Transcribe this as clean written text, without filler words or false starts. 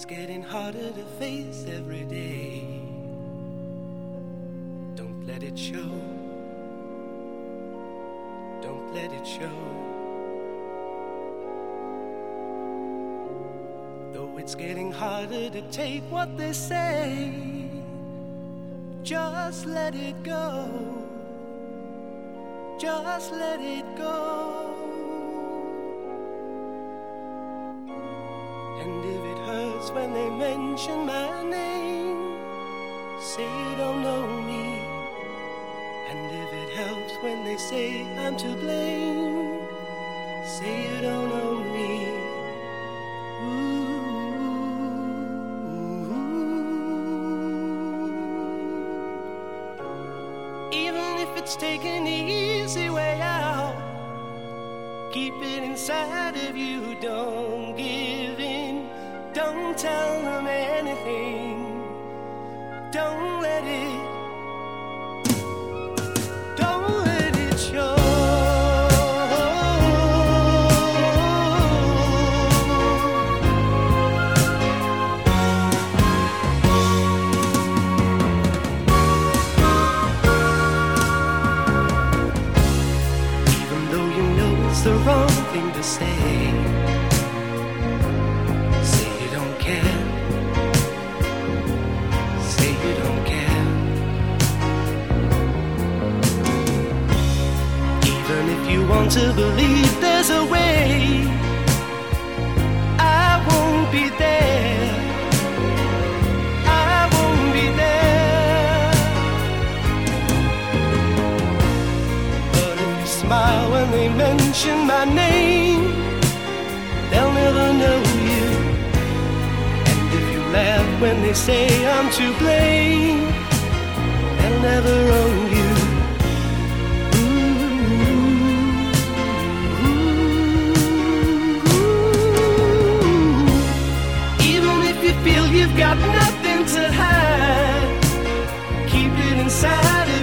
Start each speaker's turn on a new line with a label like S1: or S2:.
S1: It's getting harder to face every day. Don't let it show. Don't let it show. Though it's getting harder to take what they say, just let it go. Just let it go. And if it hurts when they mention my name, say you don't know me. And if it helps when they say I'm to blame, say you don't know me. Even if it's taking the easy way out, keep it inside of you, don't give in. Don't tell them anything. Don't let it show. Even though you know it's the wrong thing to say, want to believe there's a way, I won't be there. I won't be there. But if you smile when they mention my name, they'll never know you. And if you laugh when they say I'm to blame, they'll never own you. You've got nothing to hide. Keep it inside of